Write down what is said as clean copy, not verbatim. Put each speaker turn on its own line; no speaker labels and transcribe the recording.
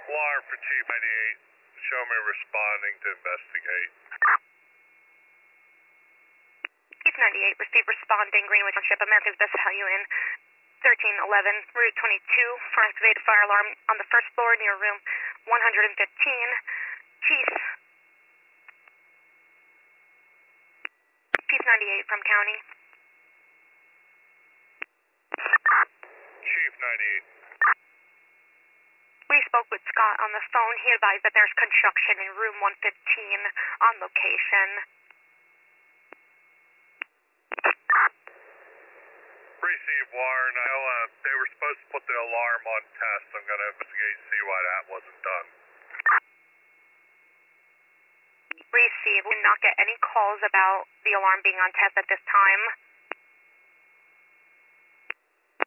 Alarm for Chief 98. Show me responding to investigate.
Chief 98, receive responding, Greenwich Township, America's Best Value Inn, 1311, Route 22, for an activated fire alarm on the first floor near room 115. Chief. Chief 98 from County.
Chief 98.
We spoke with Scott on the phone. He advised that there's construction in room 115 on location.
Receive Warren. They were supposed to put the alarm on test. I'm going to investigate and see why that wasn't done.
Receive. We did not get any calls about the alarm being on test at this time.